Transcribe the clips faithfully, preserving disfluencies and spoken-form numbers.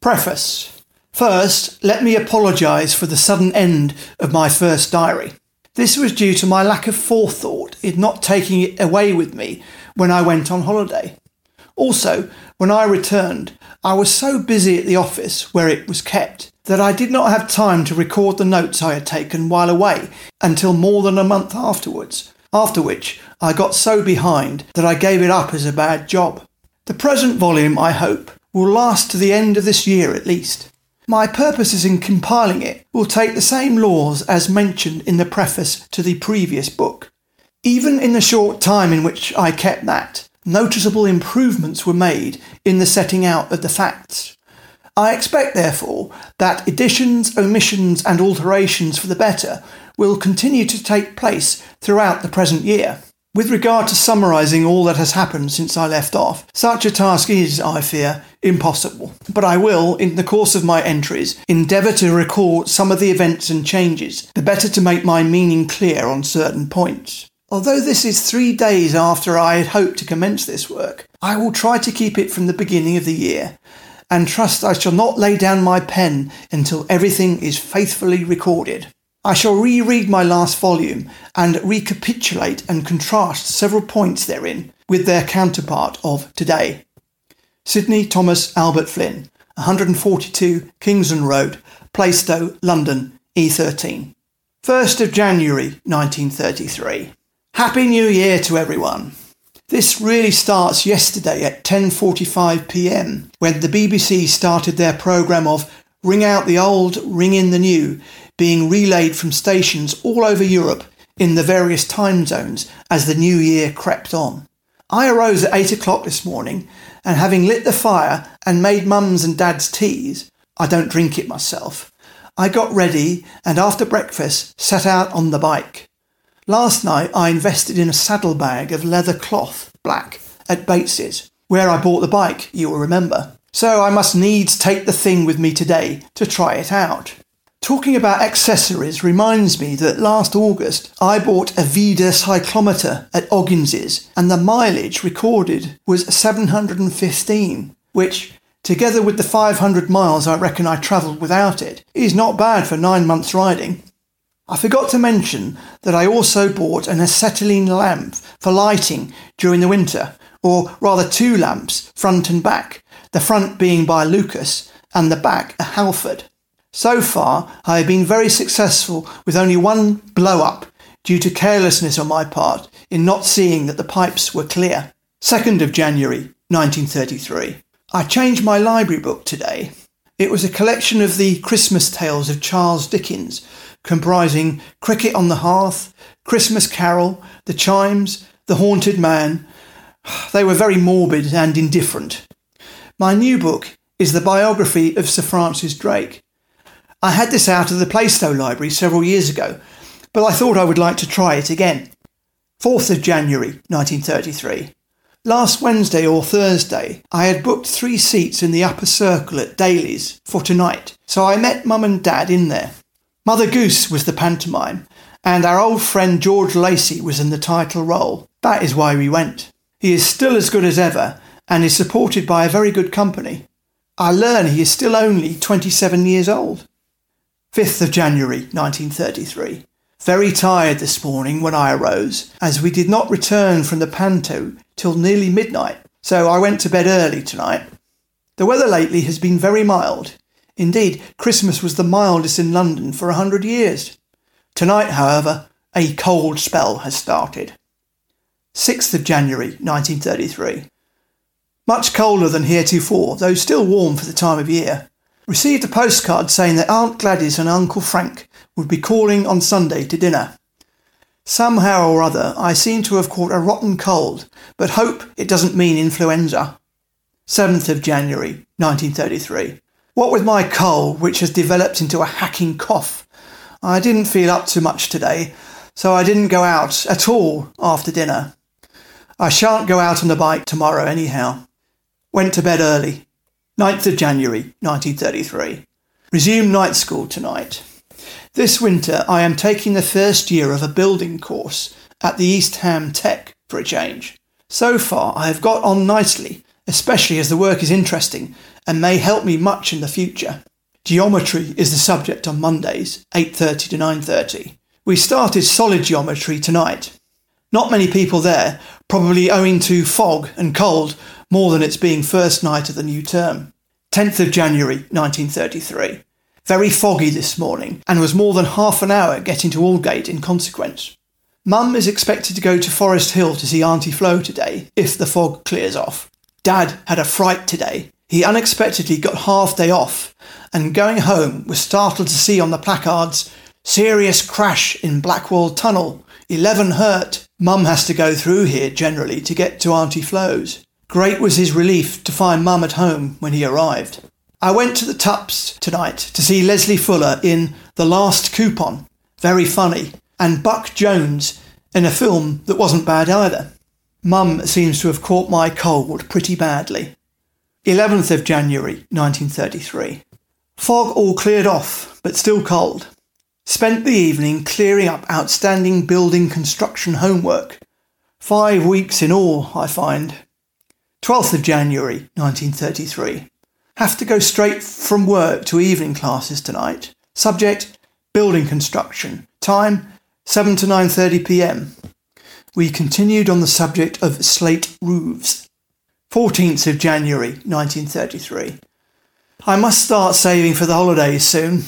Preface. First, let me apologise for the sudden end of my first diary. This was due to my lack of forethought in not taking it away with me when I went on holiday. Also, when I returned, I was so busy at the office where it was kept that I did not have time to record the notes I had taken while away until more than a month afterwards, after which I got so behind that I gave it up as a bad job. The present volume, I hope, will last to the end of this year at least. My purposes in compiling it will take the same laws as mentioned in the preface to the previous book. Even in the short time in which I kept that, noticeable improvements were made in the setting out of the facts. I expect, therefore, that additions, omissions and alterations for the better will continue to take place throughout the present year. With regard to summarising all that has happened since I left off, such a task is, I fear, impossible. But I will, in the course of my entries, endeavour to record some of the events and changes, the better to make my meaning clear on certain points. Although this is three days after I had hoped to commence this work, I will try to keep it from the beginning of the year, and trust I shall not lay down my pen until everything is faithfully recorded. I shall reread my last volume and recapitulate and contrast several points therein with their counterpart of today. Sidney Thomas Albert Flynn, one forty-two Kingsland Road, Plaistow, London, E thirteen. first of January nineteen thirty-three. Happy New Year to everyone. This really starts yesterday at ten forty-five p m when the B B C started their programme of Ring Out the Old, Ring In the New, being relayed from stations all over Europe in the various time zones as the new year crept on. I arose at eight o'clock this morning and having lit the fire and made mum's and dad's teas, I don't drink it myself, I got ready and after breakfast set out on the bike. Last night I invested in a saddlebag of leather cloth, black, at Bates's, where I bought the bike, you will remember. So I must needs take the thing with me today to try it out. Talking about accessories reminds me that last August I bought a Vida cyclometer at Oggins's and the mileage recorded was seven hundred fifteen, which, together with the five hundred miles I reckon I travelled without it, is not bad for nine months riding. I forgot to mention that I also bought an acetylene lamp for lighting during the winter, or rather two lamps, front and back, the front being by Lucas and the back a Halford. So far I have been very successful with only one blow-up due to carelessness on my part in not seeing that the pipes were clear. second of January nineteen thirty-three. I changed my library book today. It was a collection of the Christmas tales of Charles Dickens, comprising Cricket on the Hearth, Christmas Carol, The Chimes, The Haunted Man. They were very morbid and indifferent. My new book is the biography of Sir Francis Drake. I had this out of the Plaistow Library several years ago, but I thought I would like to try it again. fourth of January nineteen thirty-three. Last Wednesday or Thursday, I had booked three seats in the upper circle at Daly's for tonight, so I met Mum and Dad in there. Mother Goose was the pantomime, and our old friend George Lacey was in the title role. That is why we went. He is still as good as ever, and is supported by a very good company. I learn he is still only twenty-seven years old. fifth of January nineteen thirty-three. Very tired this morning when I arose, as we did not return from the panto till nearly midnight, so I went to bed early tonight. The weather lately has been very mild. Indeed, Christmas was the mildest in London for a hundred years. Tonight, however, a cold spell has started. sixth of January nineteen thirty-three. Much colder than heretofore, though still warm for the time of year. Received a postcard saying that Aunt Gladys and Uncle Frank would be calling on Sunday to dinner. Somehow or other I seem to have caught a rotten cold, but hope it doesn't mean influenza. seventh of January nineteen thirty-three. What with my cold, which has developed into a hacking cough, I didn't feel up to much today, so I didn't go out at all after dinner. I shan't go out on the bike tomorrow anyhow. Went to bed early. ninth of January nineteen thirty-three. Resumed night school tonight. This winter I am taking the first year of a building course at the East Ham Tech for a change. So far I have got on nicely, especially as the work is interesting and may help me much in the future. Geometry is the subject on Mondays, eight thirty to nine thirty. We started solid geometry tonight. Not many people there, probably owing to fog and cold more than its being first night of the new term. tenth of January nineteen thirty-three. Very foggy this morning, and was more than half an hour getting to Aldgate in consequence. Mum is expected to go to Forest Hill to see Auntie Flo today, if the fog clears off. Dad had a fright today. He unexpectedly got half day off, and going home was startled to see on the placards, "Serious crash in Blackwall Tunnel, eleven hurt." Mum has to go through here generally to get to Auntie Flo's. Great was his relief to find Mum at home when he arrived. I went to the Tups tonight to see Leslie Fuller in The Last Coupon, very funny, and Buck Jones in a film that wasn't bad either. Mum seems to have caught my cold pretty badly. eleventh of January nineteen thirty-three. Fog all cleared off, but still cold. Spent the evening clearing up outstanding building construction homework. Five weeks in all, I find. twelfth of January nineteen thirty-three. Have to go straight from work to evening classes tonight. Subject, building construction. Time, seven to nine thirty p m. We continued on the subject of slate roofs. fourteenth of January nineteen thirty-three. I must start saving for the holidays soon.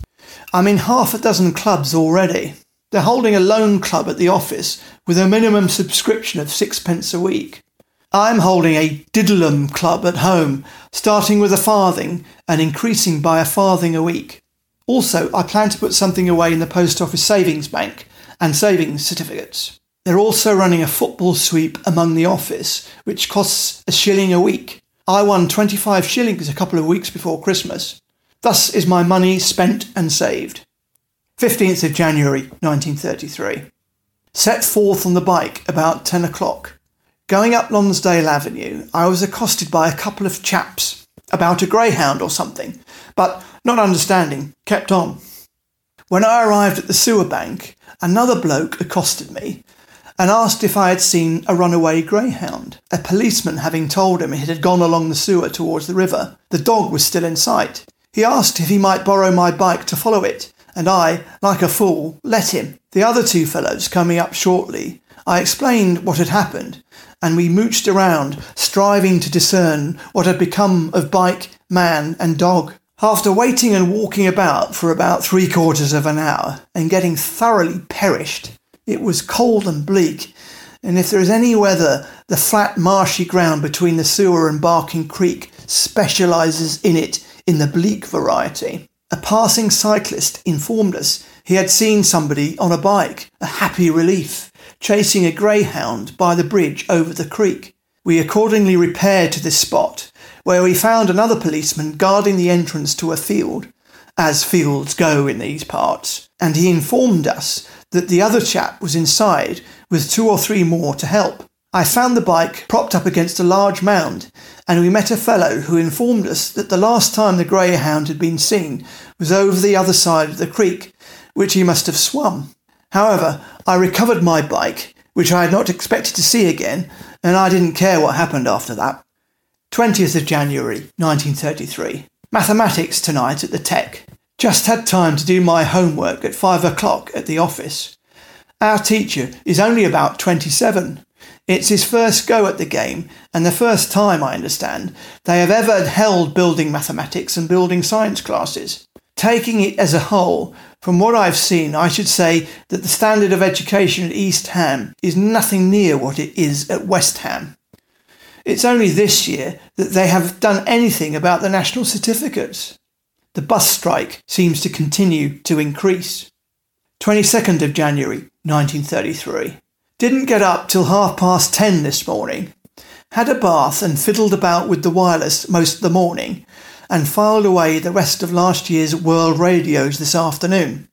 I'm in half a dozen clubs already. They're holding a loan club at the office with a minimum subscription of sixpence a week. I'm holding a diddlum club at home, starting with a farthing and increasing by a farthing a week. Also, I plan to put something away in the Post Office Savings Bank and savings certificates. They're also running a football sweep among the office, which costs a shilling a week. I won twenty-five shillings a couple of weeks before Christmas. Thus is my money spent and saved. fifteenth of January nineteen thirty-three. Set forth on the bike about ten o'clock. Going up Lonsdale Avenue, I was accosted by a couple of chaps about a greyhound or something, but not understanding, kept on. When I arrived at the sewer bank, another bloke accosted me and asked if I had seen a runaway greyhound. A policeman having told him it had gone along the sewer towards the river, the dog was still in sight. He asked if he might borrow my bike to follow it, and I, like a fool, let him. The other two fellows coming up shortly, I explained what had happened, and we mooched around, striving to discern what had become of bike, man and dog. After waiting and walking about for about three quarters of an hour, and getting thoroughly perished, it was cold and bleak, and if there is any weather, the flat marshy ground between the sewer and Barking Creek specialises in it in the bleak variety. A passing cyclist informed us he had seen somebody on a bike, a happy relief, chasing a greyhound by the bridge over the creek. We accordingly repaired to this spot, where we found another policeman guarding the entrance to a field, as fields go in these parts, and he informed us that the other chap was inside with two or three more to help. I found the bike propped up against a large mound, and we met a fellow who informed us that the last time the greyhound had been seen was over the other side of the creek, which he must have swum. However, I recovered my bike, which I had not expected to see again, and I didn't care what happened after that. twentieth of January nineteen thirty-three. Mathematics tonight at the Tech. Just had time to do my homework at five o'clock at the office. Our teacher is only about twenty-seven. It's his first go at the game, and the first time, I understand, they have ever held building mathematics and building science classes. Taking it as a whole, from what I've seen, I should say that the standard of education at East Ham is nothing near what it is at West Ham. It's only this year that they have done anything about the national certificates. The bus strike seems to continue to increase. twenty-second of January nineteen thirty-three. Didn't get up till half past ten this morning. Had a bath and fiddled about with the wireless most of the morning, and filed away the rest of last year's world radios this afternoon.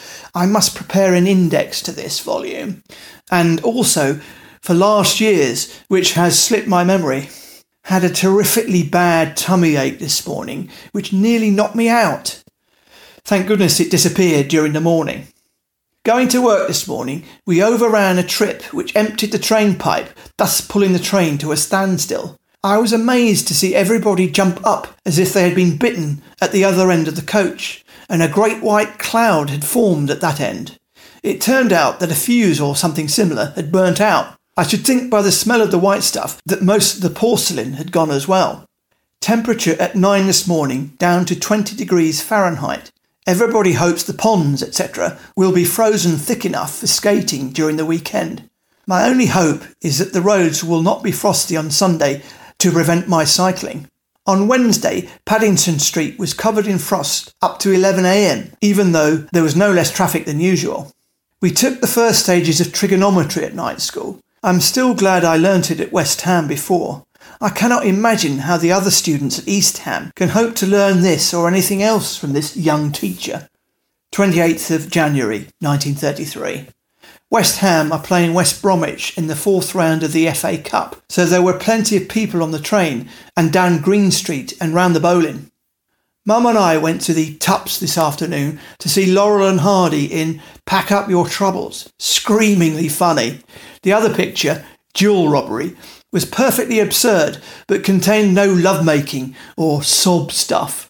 I must prepare an index to this volume, and also for last year's, which has slipped my memory. Had a terrifically bad tummy ache this morning, which nearly knocked me out. Thank goodness it disappeared during the morning. Going to work this morning, we overran a trip which emptied the train pipe, thus pulling the train to a standstill. I was amazed to see everybody jump up as if they had been bitten at the other end of the coach, and a great white cloud had formed at that end. It turned out that a fuse or something similar had burnt out. I should think by the smell of the white stuff that most of the porcelain had gone as well. Temperature at nine this morning down to twenty degrees Fahrenheit. Everybody hopes the ponds, et cetera will be frozen thick enough for skating during the weekend. My only hope is that the roads will not be frosty on Sunday to prevent my cycling. On Wednesday, Paddington Street was covered in frost up to eleven a m, even though there was no less traffic than usual. We took the first stages of trigonometry at night school. I'm still glad I learnt it at West Ham before. I cannot imagine how the other students at East Ham can hope to learn this or anything else from this young teacher. twenty-eighth of January nineteen thirty-three. West Ham are playing West Bromwich in the fourth round of the F A Cup, so there were plenty of people on the train and down Green Street and round the bowling. Mum and I went to the Tups this afternoon to see Laurel and Hardy in Pack Up Your Troubles. Screamingly funny. The other picture, Jewel Robbery, was perfectly absurd but contained no lovemaking or sob stuff.